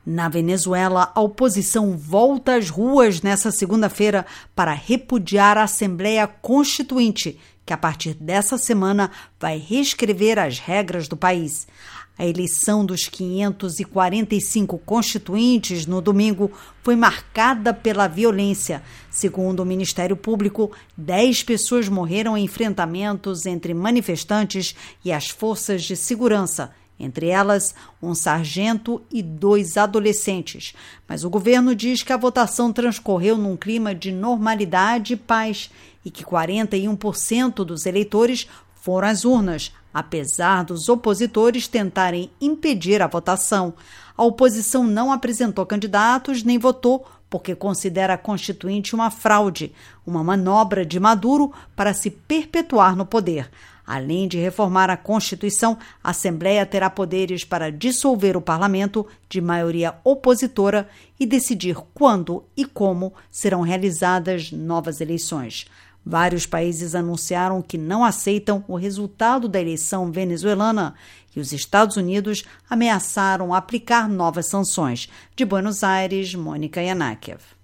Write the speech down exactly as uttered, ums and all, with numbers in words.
Na Venezuela, a oposição volta às ruas nesta segunda-feira para repudiar a Assembleia Constituinte, que a partir dessa semana vai reescrever as regras do país. A eleição dos quinhentos e quarenta e cinco constituintes no domingo foi marcada pela violência. Segundo o Ministério Público, dez pessoas morreram em enfrentamentos entre manifestantes e as forças de segurança, entre elas um sargento e dois adolescentes. Mas o governo diz que a votação transcorreu num clima de normalidade e paz e que quarenta e um por cento dos eleitores foram às urnas, apesar dos opositores tentarem impedir a votação. A oposição não apresentou candidatos nem votou porque considera a Constituinte uma fraude, uma manobra de Maduro para se perpetuar no poder. Além de reformar a Constituição, a Assembleia terá poderes para dissolver o parlamento de maioria opositora e decidir quando e como serão realizadas novas eleições. Vários países anunciaram que não aceitam o resultado da eleição venezuelana e os Estados Unidos ameaçaram aplicar novas sanções. De Buenos Aires, Mônica Yanakiev.